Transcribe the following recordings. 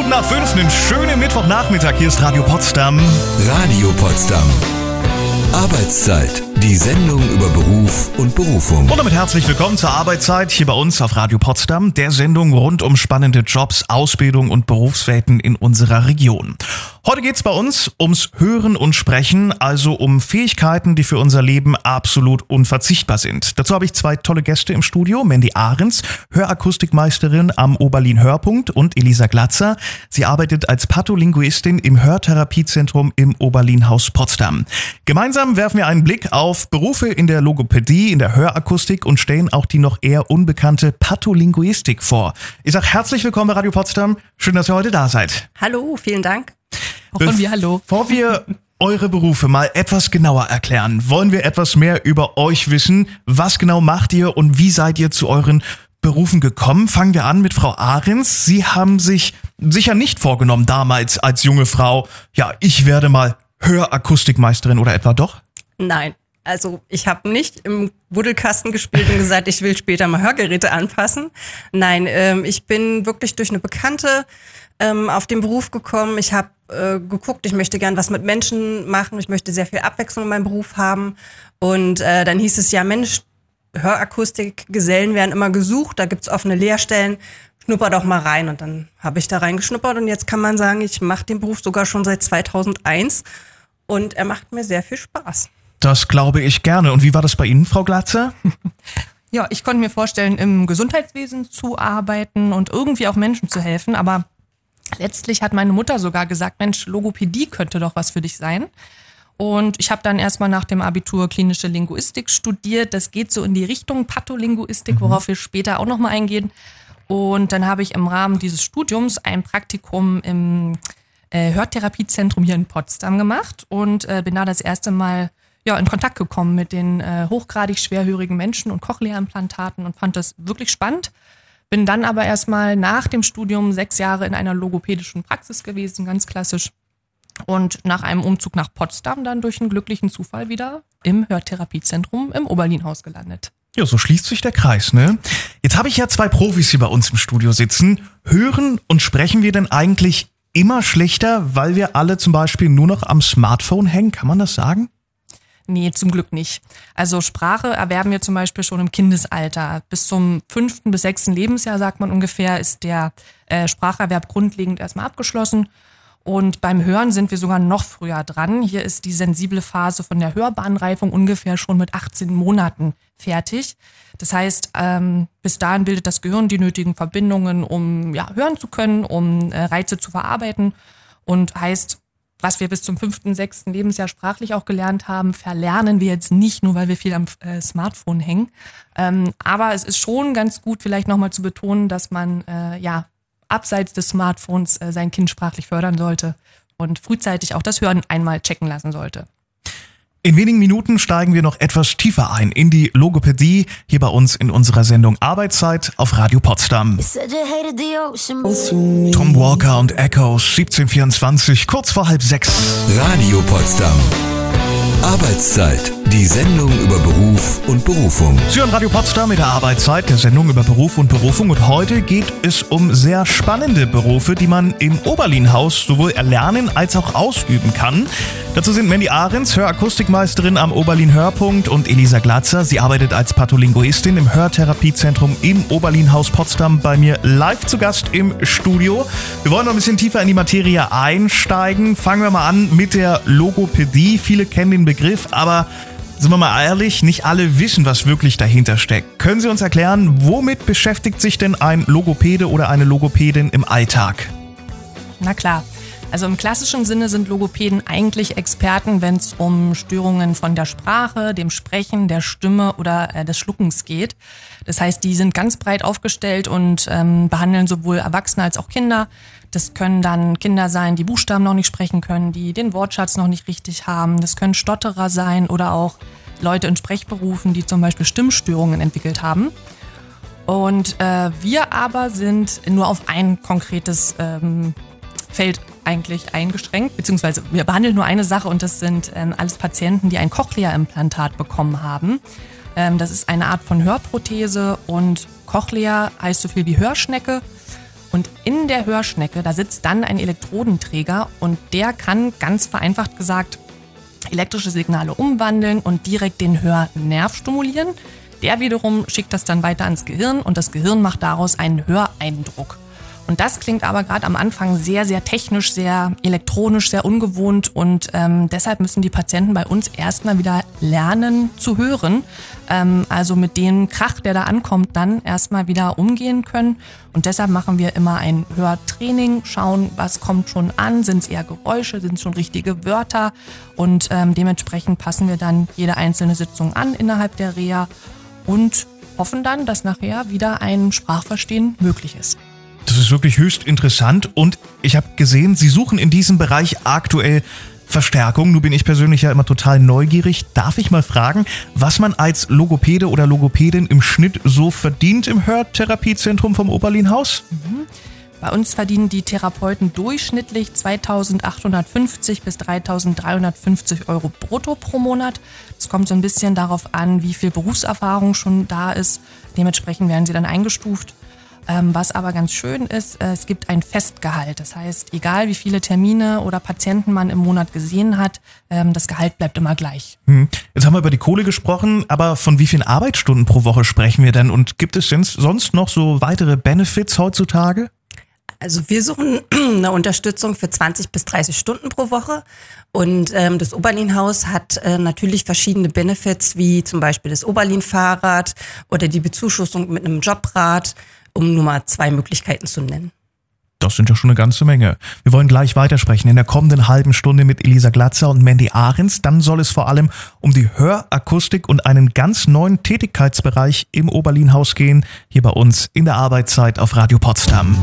Minuten nach 5, einen schönen Mittwochnachmittag. Hier ist Radio Potsdam. Radio Potsdam. Arbeitszeit. Die Sendung über Beruf und Berufung. Und damit herzlich willkommen zur Arbeitszeit hier bei uns auf Radio Potsdam, der Sendung rund um spannende Jobs, Ausbildung und Berufswelten in unserer Region. Heute geht's bei uns ums Hören und Sprechen, also um Fähigkeiten, die für unser Leben absolut unverzichtbar sind. Dazu habe ich zwei tolle Gäste im Studio, Mandy Ahrens, Hörakustikmeisterin am Oberlin-Hörpunkt, und Elisa Glatzer. Sie arbeitet als Patholinguistin im Hörtherapiezentrum im Oberlin-Haus Potsdam. Gemeinsam werfen wir einen Blick auf Berufe in der Logopädie, in der Hörakustik und stellen auch die noch eher unbekannte Patholinguistik vor. Ich sage herzlich willkommen bei Radio Potsdam. Schön, dass ihr heute da seid. Hallo, vielen Dank. Auch von mir hallo. Bevor wir eure Berufe mal etwas genauer erklären, wollen wir etwas mehr über euch wissen. Was genau macht ihr und wie seid ihr zu euren Berufen gekommen? Fangen wir an mit Frau Ahrens. Sie haben sich sicher nicht vorgenommen damals als junge Frau, ja, ich werde mal Hörakustikmeisterin, oder etwa doch? Nein, also ich habe nicht im Buddelkasten gespielt und gesagt, ich will später mal Hörgeräte anfassen. Nein, ich bin wirklich durch eine Bekannte auf den Beruf gekommen. Ich habe geguckt, ich möchte gern was mit Menschen machen, ich möchte sehr viel Abwechslung in meinem Beruf haben. Und dann hieß es ja, Mensch, Hörakustik-Gesellen werden immer gesucht, da gibt's offene Lehrstellen, schnupper doch mal rein. Und dann habe ich da reingeschnuppert und jetzt kann man sagen, ich mache den Beruf sogar schon seit 2001 und er macht mir sehr viel Spaß. Das glaube ich gerne. Und wie war das bei Ihnen, Frau Glatzer? Ja, ich konnte mir vorstellen, im Gesundheitswesen zu arbeiten und irgendwie auch Menschen zu helfen, aber letztlich hat meine Mutter sogar gesagt, Mensch, Logopädie könnte doch was für dich sein. Und ich habe dann erstmal nach dem Abitur klinische Linguistik studiert. Das geht so in die Richtung Patholinguistik, worauf wir später auch nochmal eingehen. Und dann habe ich im Rahmen dieses Studiums ein Praktikum im Hörtherapiezentrum hier in Potsdam gemacht und bin da das erste Mal in Kontakt gekommen mit den hochgradig schwerhörigen Menschen und Cochlea-Implantaten und fand das wirklich spannend. Bin dann aber erstmal nach dem Studium 6 Jahre in einer logopädischen Praxis gewesen, ganz klassisch. Und nach einem Umzug nach Potsdam dann durch einen glücklichen Zufall wieder im Hörtherapiezentrum im Oberlin-Haus gelandet. Ja, so schließt sich der Kreis, ne? Jetzt habe ich ja 2 Profis hier bei uns im Studio sitzen. Hören und sprechen wir denn eigentlich immer schlechter, weil wir alle zum Beispiel nur noch am Smartphone hängen? Kann man das sagen? Nee, zum Glück nicht. Also Sprache erwerben wir zum Beispiel schon im Kindesalter. Bis zum 5. bis 6. Lebensjahr, sagt man ungefähr, ist der Spracherwerb grundlegend erstmal abgeschlossen. Und beim Hören sind wir sogar noch früher dran. Hier ist die sensible Phase von der Hörbahnreifung ungefähr schon mit 18 Monaten fertig. Das heißt, bis dahin bildet das Gehirn die nötigen Verbindungen, um hören zu können, um Reize zu verarbeiten. Und heißt, was wir bis zum 5., 6. Lebensjahr sprachlich auch gelernt haben, verlernen wir jetzt nicht, nur weil wir viel am Smartphone hängen. Aber es ist schon ganz gut, vielleicht nochmal zu betonen, dass man abseits des Smartphones sein Kind sprachlich fördern sollte und frühzeitig auch das Hören einmal checken lassen sollte. In wenigen Minuten steigen wir noch etwas tiefer ein in die Logopädie, hier bei uns in unserer Sendung Arbeitszeit auf Radio Potsdam. Tom Walker und Echoes, 1724, kurz vor 5:30. Radio Potsdam. Arbeitszeit. Die Sendung über Beruf und Berufung. Sie hören Radio Potsdam mit der Arbeitszeit, der Sendung über Beruf und Berufung. Und heute geht es um sehr spannende Berufe, die man im Oberlin-Haus sowohl erlernen als auch ausüben kann. Dazu sind Mandy Ahrens, Hörakustikmeisterin am Oberlin-Hörpunkt, und Elisa Glatzer. Sie arbeitet als Patholinguistin im Hörtherapiezentrum im Oberlin-Haus Potsdam bei mir live zu Gast im Studio. Wir wollen noch ein bisschen tiefer in die Materie einsteigen. Fangen wir mal an mit der Logopädie. Viele kennen den Begriff, aber sind wir mal ehrlich, nicht alle wissen, was wirklich dahinter steckt. Können Sie uns erklären, womit beschäftigt sich denn ein Logopäde oder eine Logopädin im Alltag? Na klar. Also im klassischen Sinne sind Logopäden eigentlich Experten, wenn es um Störungen von der Sprache, dem Sprechen, der Stimme oder des Schluckens geht. Das heißt, die sind ganz breit aufgestellt und behandeln sowohl Erwachsene als auch Kinder. Das können dann Kinder sein, die Buchstaben noch nicht sprechen können, die den Wortschatz noch nicht richtig haben. Das können Stotterer sein oder auch Leute in Sprechberufen, die zum Beispiel Stimmstörungen entwickelt haben. Und wir aber sind nur auf ein konkretes Feld eigentlich eingeschränkt, beziehungsweise wir behandeln nur eine Sache, und das sind alles Patienten, die ein Cochlea-Implantat bekommen haben. Das ist eine Art von Hörprothese, und Cochlea heißt so viel wie Hörschnecke. Und in der Hörschnecke, da sitzt dann ein Elektrodenträger und der kann, ganz vereinfacht gesagt, elektrische Signale umwandeln und direkt den Hörnerv stimulieren. Der wiederum schickt das dann weiter ans Gehirn und das Gehirn macht daraus einen Höreindruck. Und das klingt aber gerade am Anfang sehr, sehr technisch, sehr elektronisch, sehr ungewohnt und deshalb müssen die Patienten bei uns erstmal wieder lernen zu hören. Also mit dem Krach, der da ankommt, dann erstmal wieder umgehen können. Und deshalb machen wir immer ein Hörtraining, schauen, was kommt schon an, sind es eher Geräusche, sind es schon richtige Wörter und dementsprechend passen wir dann jede einzelne Sitzung an innerhalb der Reha und hoffen dann, dass nachher wieder ein Sprachverstehen möglich ist. Das ist wirklich höchst interessant und ich habe gesehen, Sie suchen in diesem Bereich aktuell Verstärkung. Nun bin ich persönlich ja immer total neugierig. Darf ich mal fragen, was man als Logopäde oder Logopädin im Schnitt so verdient im Hörtherapiezentrum vom Oberlin-Haus? Bei uns verdienen die Therapeuten durchschnittlich 2.850 bis 3.350 Euro brutto pro Monat. Es kommt so ein bisschen darauf an, wie viel Berufserfahrung schon da ist. Dementsprechend werden sie dann eingestuft. Was aber ganz schön ist, es gibt ein Festgehalt. Das heißt, egal wie viele Termine oder Patienten man im Monat gesehen hat, das Gehalt bleibt immer gleich. Jetzt haben wir über die Kohle gesprochen, aber von wie vielen Arbeitsstunden pro Woche sprechen wir denn? Und gibt es denn sonst noch so weitere Benefits heutzutage? Also wir suchen eine Unterstützung für 20 bis 30 Stunden pro Woche und das Oberlin-Haus hat natürlich verschiedene Benefits, wie zum Beispiel das Oberlin-Fahrrad oder die Bezuschussung mit einem Jobrad, um nur mal 2 Möglichkeiten zu nennen. Das sind ja schon eine ganze Menge. Wir wollen gleich weitersprechen in der kommenden halben Stunde mit Elisa Glatzer und Mandy Ahrens. Dann soll es vor allem um die Hörakustik und einen ganz neuen Tätigkeitsbereich im Oberlin-Haus gehen, hier bei uns in der Arbeitszeit auf Radio Potsdam.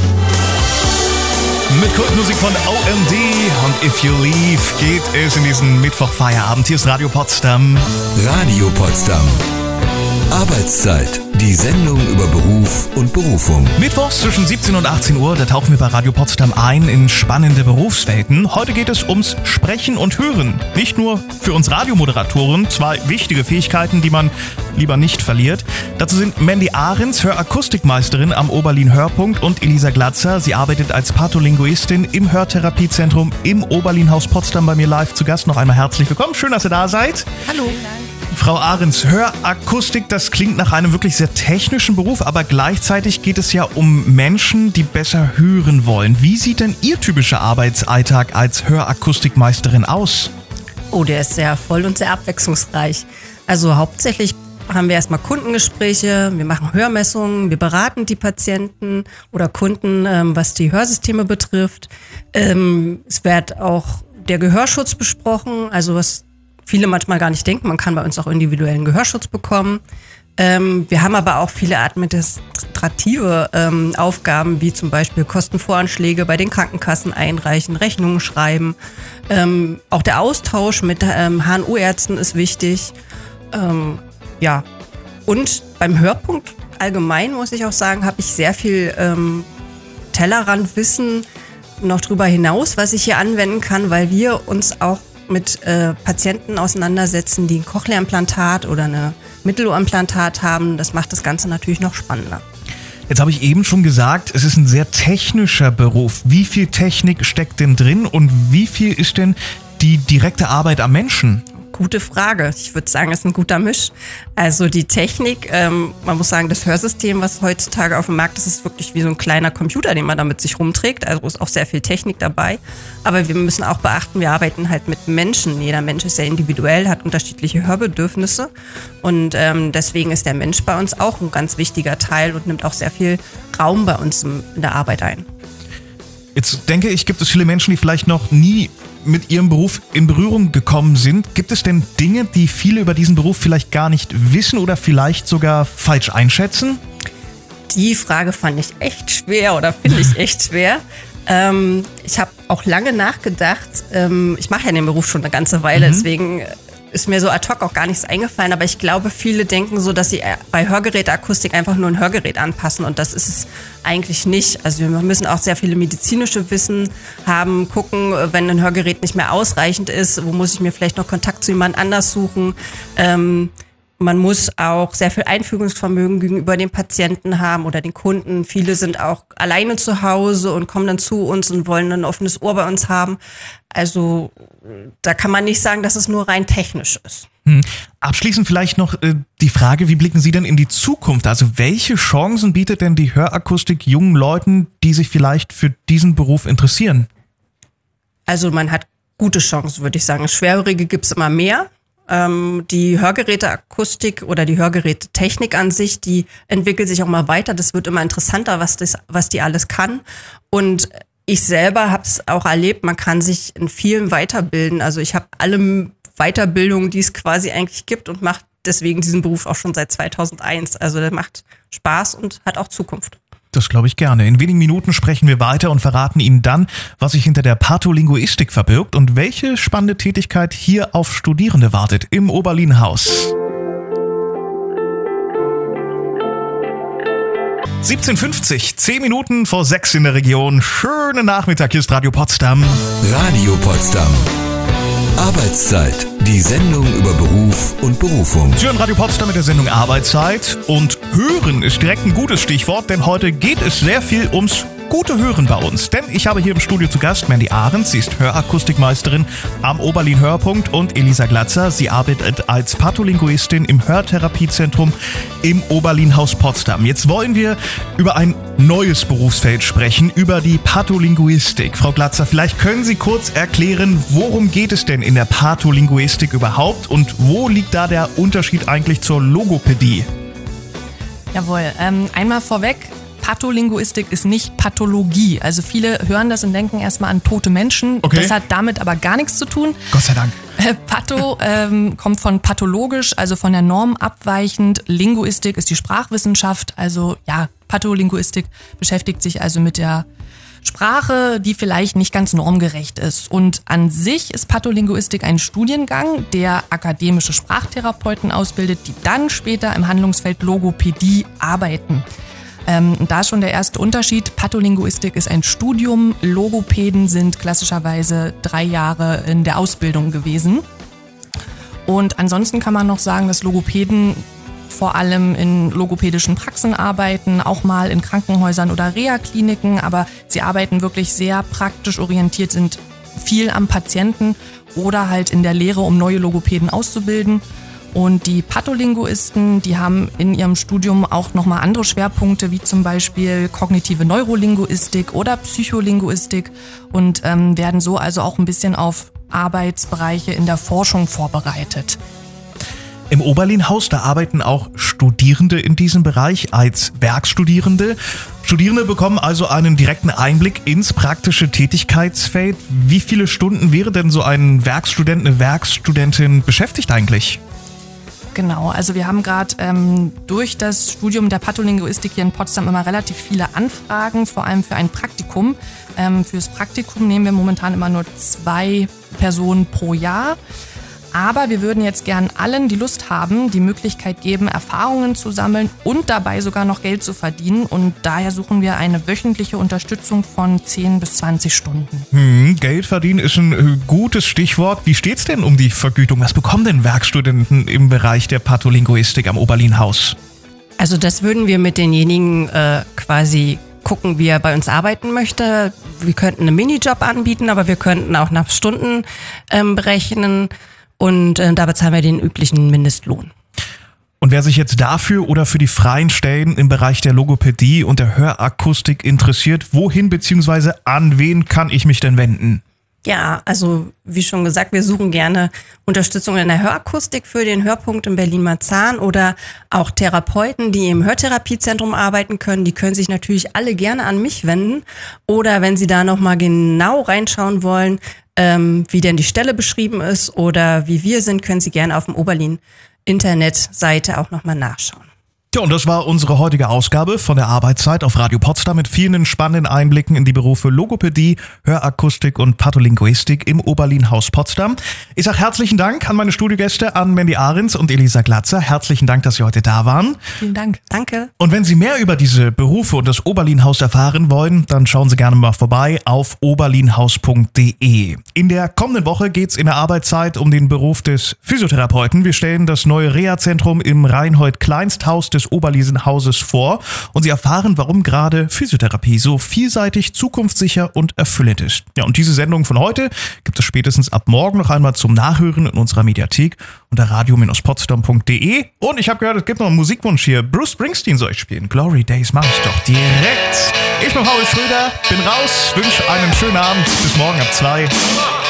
Mit Kultmusik von OMD und If You Leave geht es in diesen Mittwochfeierabend. Hier ist Radio Potsdam. Radio Potsdam. Arbeitszeit. Die Sendung über Beruf und Berufung. Mittwochs zwischen 17 und 18 Uhr, da tauchen wir bei Radio Potsdam ein in spannende Berufswelten. Heute geht es ums Sprechen und Hören. Nicht nur für uns Radiomoderatoren, 2 wichtige Fähigkeiten, die man lieber nicht verliert. Dazu sind Mandy Ahrens, Hörakustikmeisterin am Oberlin Hörpunkt, und Elisa Glatzer. Sie arbeitet als Patholinguistin im Hörtherapiezentrum im Oberlin-Haus Potsdam bei mir live zu Gast. Noch einmal herzlich willkommen. Schön, dass ihr da seid. Hallo. Frau Ahrens, Hörakustik, das klingt nach einem wirklich sehr technischen Beruf, aber gleichzeitig geht es ja um Menschen, die besser hören wollen. Wie sieht denn Ihr typischer Arbeitsalltag als Hörakustikmeisterin aus? Oh, der ist sehr voll und sehr abwechslungsreich. Also hauptsächlich haben wir erstmal Kundengespräche, wir machen Hörmessungen, wir beraten die Patienten oder Kunden, was die Hörsysteme betrifft. Es wird auch der Gehörschutz besprochen, also was viele manchmal gar nicht denken, man kann bei uns auch individuellen Gehörschutz bekommen. Wir haben aber auch viele administrative Aufgaben, wie zum Beispiel Kostenvoranschläge bei den Krankenkassen einreichen, Rechnungen schreiben. Auch der Austausch mit HNO-Ärzten ist wichtig. Ja, und beim Hörpunkt allgemein, muss ich auch sagen, habe ich sehr viel Tellerrandwissen noch drüber hinaus, was ich hier anwenden kann, weil wir uns auch mit Patienten auseinandersetzen, die ein Cochlea-Implantat oder eine Mittelohrimplantat haben. Das macht das Ganze natürlich noch spannender. Jetzt habe ich eben schon gesagt, es ist ein sehr technischer Beruf. Wie viel Technik steckt denn drin und wie viel ist denn die direkte Arbeit am Menschen? Gute Frage. Ich würde sagen, es ist ein guter Misch. Also die Technik, man muss sagen, das Hörsystem, was heutzutage auf dem Markt ist, ist wirklich wie so ein kleiner Computer, den man da mit sich rumträgt. Also ist auch sehr viel Technik dabei. Aber wir müssen auch beachten, wir arbeiten halt mit Menschen. Jeder Mensch ist sehr individuell, hat unterschiedliche Hörbedürfnisse. Und deswegen ist der Mensch bei uns auch ein ganz wichtiger Teil und nimmt auch sehr viel Raum bei uns in der Arbeit ein. Jetzt denke ich, gibt es viele Menschen, die vielleicht noch nie mit ihrem Beruf in Berührung gekommen sind. Gibt es denn Dinge, die viele über diesen Beruf vielleicht gar nicht wissen oder vielleicht sogar falsch einschätzen? Die Frage fand ich echt schwer oder finde ich echt schwer. Ich habe auch lange nachgedacht. Ich mache ja den Beruf schon eine ganze Weile, deswegen ist mir so ad hoc auch gar nichts eingefallen. Aber ich glaube, viele denken so, dass sie bei Hörgeräteakustik einfach nur ein Hörgerät anpassen. Und das ist es eigentlich nicht. Also wir müssen auch sehr viele medizinische Wissen haben, gucken, wenn ein Hörgerät nicht mehr ausreichend ist, wo muss ich mir vielleicht noch Kontakt zu jemand anders suchen. man muss auch sehr viel Einfühlungsvermögen gegenüber den Patienten haben oder den Kunden. Viele sind auch alleine zu Hause und kommen dann zu uns und wollen ein offenes Ohr bei uns haben. Also da kann man nicht sagen, dass es nur rein technisch ist. Abschließend vielleicht noch die Frage, wie blicken Sie denn in die Zukunft? Also welche Chancen bietet denn die Hörakustik jungen Leuten, die sich vielleicht für diesen Beruf interessieren? Also man hat gute Chancen, würde ich sagen. Schwerhörige gibt es immer mehr. Die Hörgeräteakustik oder die Hörgerätetechnik an sich, die entwickelt sich auch mal weiter. Das wird immer interessanter, was die alles kann. Und ich selber habe es auch erlebt, man kann sich in vielen weiterbilden. Also ich habe alle Weiterbildungen, die es quasi eigentlich gibt und mache deswegen diesen Beruf auch schon seit 2001. Also der macht Spaß und hat auch Zukunft. Das glaube ich gerne. In wenigen Minuten sprechen wir weiter und verraten Ihnen dann, was sich hinter der Patholinguistik verbirgt und welche spannende Tätigkeit hier auf Studierende wartet im Oberlin-Haus. 17:50, 10 Minuten vor 6 in der Region. Schönen Nachmittag, hier ist Radio Potsdam. Radio Potsdam. Arbeitszeit. Die Sendung über Beruf und Berufung. Sie hören Radio Potsdam mit der Sendung Arbeitszeit und Hören ist direkt ein gutes Stichwort, denn heute geht es sehr viel ums gute Hören bei uns. Denn ich habe hier im Studio zu Gast Mandy Ahrens, sie ist Hörakustikmeisterin am Oberlin Hörpunkt, und Elisa Glatzer, sie arbeitet als Patholinguistin im Hörtherapiezentrum im Oberlin-Haus Potsdam. Jetzt wollen wir über ein neues Berufsfeld sprechen, über die Patholinguistik. Frau Glatzer, vielleicht können Sie kurz erklären, worum geht es denn in der Patholinguistik überhaupt und wo liegt da der Unterschied eigentlich zur Logopädie? Jawohl, einmal vorweg, Patholinguistik ist nicht Pathologie. Also viele hören das und denken erstmal an tote Menschen. Okay. Das hat damit aber gar nichts zu tun. Gott sei Dank. Patho kommt von pathologisch, also von der Norm abweichend. Linguistik ist die Sprachwissenschaft. Also ja, Patholinguistik beschäftigt sich also mit der Sprache, die vielleicht nicht ganz normgerecht ist. Und an sich ist Patholinguistik ein Studiengang, der akademische Sprachtherapeuten ausbildet, die dann später im Handlungsfeld Logopädie arbeiten. Und da ist schon der erste Unterschied. Patholinguistik ist ein Studium, Logopäden sind klassischerweise 3 Jahre in der Ausbildung gewesen. Und ansonsten kann man noch sagen, dass Logopäden vor allem in logopädischen Praxen arbeiten, auch mal in Krankenhäusern oder Reha-Kliniken, aber sie arbeiten wirklich sehr praktisch orientiert, sind viel am Patienten oder halt in der Lehre, um neue Logopäden auszubilden. Und die Patholinguisten, die haben in ihrem Studium auch nochmal andere Schwerpunkte, wie zum Beispiel kognitive Neurolinguistik oder Psycholinguistik und werden so also auch ein bisschen auf Arbeitsbereiche in der Forschung vorbereitet. Im Oberlin-Haus, da arbeiten auch Studierende in diesem Bereich als Werkstudierende. Studierende bekommen also einen direkten Einblick ins praktische Tätigkeitsfeld. Wie viele Stunden wäre denn so ein Werkstudent, eine Werkstudentin beschäftigt eigentlich? Genau, also wir haben gerade durch das Studium der Patholinguistik hier in Potsdam immer relativ viele Anfragen, vor allem für ein Praktikum. Fürs Praktikum nehmen wir momentan immer nur 2 Personen pro Jahr. Aber wir würden jetzt gern allen, die Lust haben, die Möglichkeit geben, Erfahrungen zu sammeln und dabei sogar noch Geld zu verdienen. Und daher suchen wir eine wöchentliche Unterstützung von 10 bis 20 Stunden. Geld verdienen ist ein gutes Stichwort. Wie steht's denn um die Vergütung? Was bekommen denn Werkstudenten im Bereich der Patholinguistik am Oberlin-Haus? Also das würden wir mit denjenigen quasi gucken, wie er bei uns arbeiten möchte. Wir könnten einen Minijob anbieten, aber wir könnten auch nach Stunden berechnen. Und da bezahlen wir den üblichen Mindestlohn. Und wer sich jetzt dafür oder für die freien Stellen im Bereich der Logopädie und der Hörakustik interessiert, wohin bzw. an wen kann ich mich denn wenden? Ja, also wie schon gesagt, wir suchen gerne Unterstützung in der Hörakustik für den Hörpunkt in Berlin-Marzahn oder auch Therapeuten, die im Hörtherapiezentrum arbeiten können. Die können sich natürlich alle gerne an mich wenden. Oder wenn Sie da nochmal genau reinschauen wollen, wie denn die Stelle beschrieben ist oder wie wir sind, können Sie gerne auf dem Oberlin-Internetseite auch nochmal nachschauen. Ja, und das war unsere heutige Ausgabe von der Arbeitszeit auf Radio Potsdam mit vielen spannenden Einblicken in die Berufe Logopädie, Hörakustik und Patholinguistik im Oberlin-Haus Potsdam. Ich sage herzlichen Dank an meine Studiogäste, an Mandy Ahrens und Elisa Glatzer. Herzlichen Dank, dass Sie heute da waren. Vielen Dank. Danke. Und wenn Sie mehr über diese Berufe und das Oberlin-Haus erfahren wollen, dann schauen Sie gerne mal vorbei auf oberlinhaus.de. In der kommenden Woche geht's in der Arbeitszeit um den Beruf des Physiotherapeuten. Wir stellen das neue Reha-Zentrum im Reinhold-Kleinst-Haus des Oberlin-Hauses vor und Sie erfahren, warum gerade Physiotherapie so vielseitig, zukunftssicher und erfüllend ist. Ja, und diese Sendung von heute gibt es spätestens ab morgen noch einmal zum Nachhören in unserer Mediathek unter radio-potsdam.de. Und ich habe gehört, es gibt noch einen Musikwunsch hier. Bruce Springsteen soll ich spielen. Glory Days mache ich doch direkt. Ich bin Paul Schröder, bin raus, wünsche einen schönen Abend. Bis morgen ab 2.